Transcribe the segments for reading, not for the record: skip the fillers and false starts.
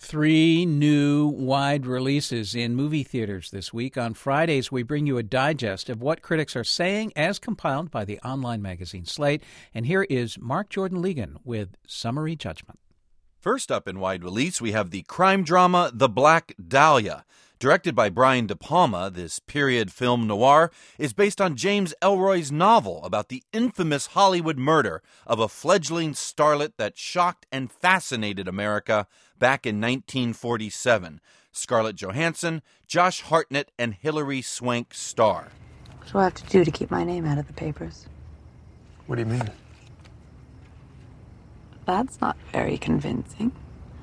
Three new wide releases in movie theaters this week. On Fridays, we bring you a digest of what critics are saying as compiled by the online magazine Slate. And here is Mark Jordan Ligon with Summary Judgment. First up in wide release, we have the crime drama The Black Dahlia. Directed by Brian De Palma, this period film noir is based on James Ellroy's novel about the infamous Hollywood murder of a fledgling starlet that shocked and fascinated America back in 1947. Scarlett Johansson, Josh Hartnett, and Hilary Swank star. What do I have to do to keep my name out of the papers? What do you mean? That's not very convincing.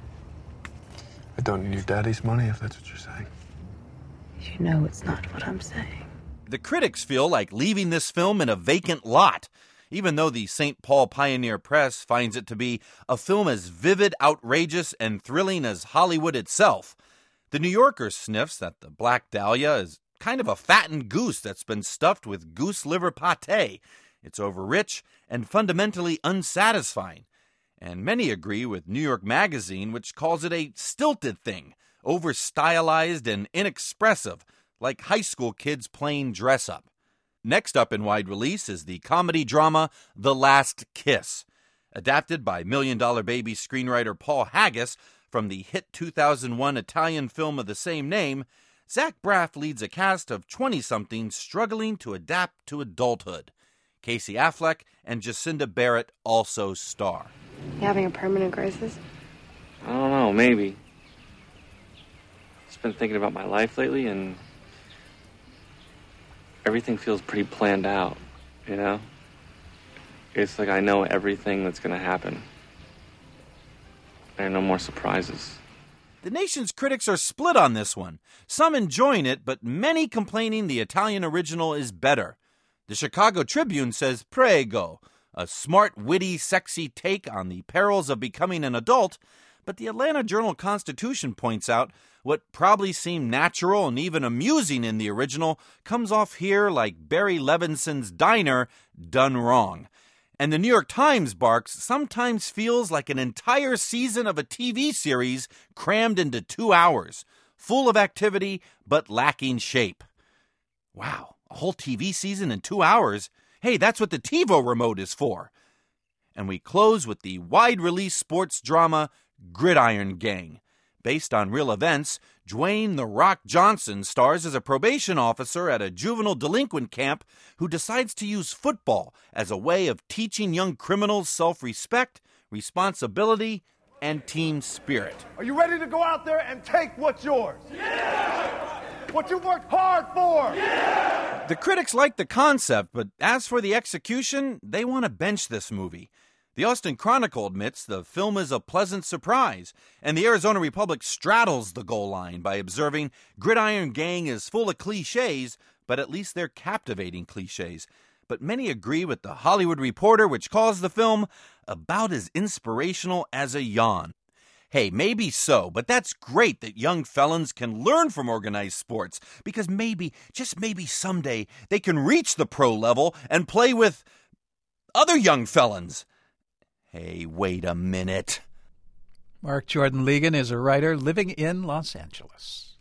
I don't need your daddy's money, if that's what you're saying. You know it's not what I'm saying. The critics feel like leaving this film in a vacant lot, even though the St. Paul Pioneer Press finds it to be a film as vivid, outrageous, and thrilling as Hollywood itself. The New Yorker sniffs that The Black Dahlia is kind of a fattened goose that's been stuffed with goose liver pâté. It's overrich and fundamentally unsatisfying. And many agree with New York Magazine, which calls it a stilted thing, over-stylized and inexpressive, like high school kids playing dress-up. Next up in wide release is the comedy drama The Last Kiss. Adapted by Million Dollar Baby screenwriter Paul Haggis from the hit 2001 Italian film of the same name, Zach Braff leads a cast of 20-somethings struggling to adapt to adulthood. Casey Affleck and Jacinda Barrett also star. You having a permanent crisis? I don't know, maybe. Just been thinking about my life lately, and everything feels pretty planned out, you know? It's like I know everything that's going to happen. There are no more surprises. The nation's critics are split on this one, some enjoying it, but many complaining the Italian original is better. The Chicago Tribune says prego, a smart, witty, sexy take on the perils of becoming an adult, but the Atlanta Journal-Constitution points out what probably seemed natural and even amusing in the original comes off here like Barry Levinson's Diner done wrong. And the New York Times barks sometimes feels like an entire season of a TV series crammed into 2 hours, full of activity but lacking shape. Wow, a whole TV season in 2 hours? Hey, that's what the TiVo remote is for. And we close with the wide-release sports drama Gridiron Gang. Based on real events, Dwayne "The Rock" Johnson stars as a probation officer at a juvenile delinquent camp who decides to use football as a way of teaching young criminals self-respect, responsibility, and team spirit. Are you ready to go out there and take what's yours? Yeah! What you worked hard for? Yeah! The critics like the concept, but as for the execution, they want to bench this movie. The Austin Chronicle admits the film is a pleasant surprise, and the Arizona Republic straddles the goal line by observing Gridiron Gang is full of cliches, but at least they're captivating cliches. But many agree with the Hollywood Reporter, which calls the film about as inspirational as a yawn. Hey, maybe so, but that's great that young felons can learn from organized sports, because maybe, just maybe someday, they can reach the pro level and play with other young felons. Hey, wait a minute. Mark Jordan Ligon is a writer living in Los Angeles.